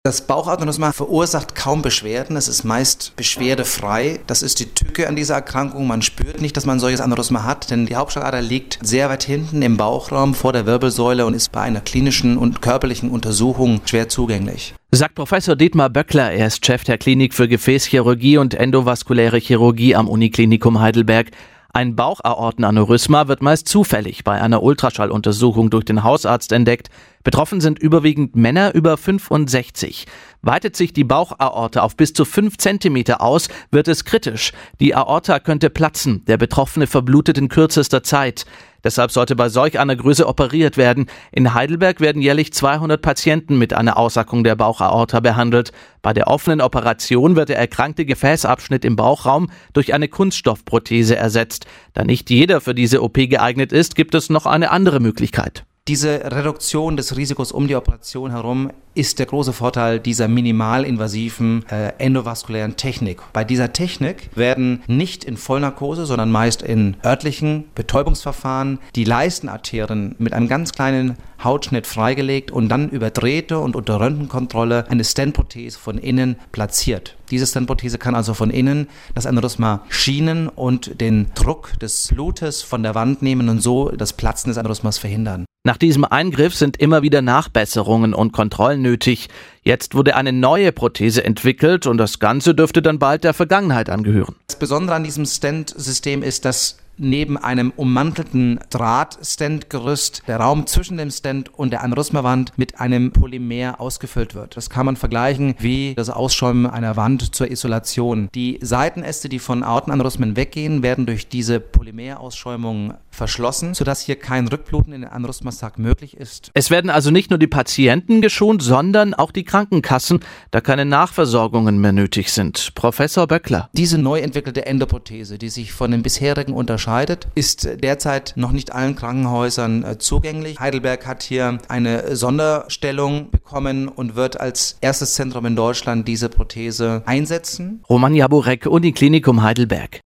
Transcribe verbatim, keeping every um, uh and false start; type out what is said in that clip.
Das Bauchaneurysma verursacht kaum Beschwerden, es ist meist beschwerdefrei. Das ist die Tücke an dieser Erkrankung. Man spürt nicht, dass man ein solches Aneurysma hat, denn die Hauptschlagader liegt sehr weit hinten im Bauchraum vor der Wirbelsäule und ist bei einer klinischen und körperlichen Untersuchung schwer zugänglich. Sagt Professor Dietmar Böckler, er ist Chef der Klinik für Gefäßchirurgie und endovaskuläre Chirurgie am Uniklinikum Heidelberg. Ein Bauchaortenaneurysma wird meist zufällig bei einer Ultraschalluntersuchung durch den Hausarzt entdeckt. Betroffen sind überwiegend Männer über fünfundsechzig. Weitet sich die Bauchaorte auf bis zu fünf Zentimeter aus, wird es kritisch. Die Aorta könnte platzen. Der Betroffene verblutet in kürzester Zeit. Deshalb sollte bei solch einer Größe operiert werden. In Heidelberg werden jährlich zweihundert Patienten mit einer Aussackung der Bauchaorta behandelt. Bei der offenen Operation wird der erkrankte Gefäßabschnitt im Bauchraum durch eine Kunststoffprothese ersetzt. Da nicht jeder für diese O P geeignet ist, gibt es noch eine andere Möglichkeit. Diese Reduktion des Risikos um die Operation herum ist der große Vorteil dieser minimalinvasiven äh, endovaskulären Technik. Bei dieser Technik werden nicht in Vollnarkose, sondern meist in örtlichen Betäubungsverfahren die Leistenarterien mit einem ganz kleinen Hautschnitt freigelegt und dann über Drähte und unter Röntgenkontrolle eine Stentprothese von innen platziert. Diese Stentprothese kann also von innen das Aneurysma schienen und den Druck des Blutes von der Wand nehmen und so das Platzen des Aneurysmas verhindern. Nach diesem Eingriff sind immer wieder Nachbesserungen und Kontrollen nötig. Jetzt wurde eine neue Prothese entwickelt und das Ganze dürfte dann bald der Vergangenheit angehören. Das Besondere an diesem Stent-System ist, dass neben einem ummantelten Draht-Stent-Gerüst der Raum zwischen dem Stent und der Aneurysmawand mit einem Polymer ausgefüllt wird. Das kann man vergleichen wie das Ausschäumen einer Wand zur Isolation. Die Seitenäste, die von Aortenaneurysmen weggehen, werden durch diese Polymerausschäumung verschlossen, sodass hier kein Rückbluten in den Aneurysmasac möglich ist. Es werden also nicht nur die Patienten geschont, sondern auch die Krankenkassen, da keine Nachversorgungen mehr nötig sind. Professor Böckler. Diese neu entwickelte Endoprothese, die sich von den bisherigen unterscheidet, ist derzeit noch nicht allen Krankenhäusern äh, zugänglich. Heidelberg hat hier eine Sonderstellung bekommen und wird als erstes Zentrum in Deutschland diese Prothese einsetzen. Roman Jaburek, Uniklinikum Heidelberg.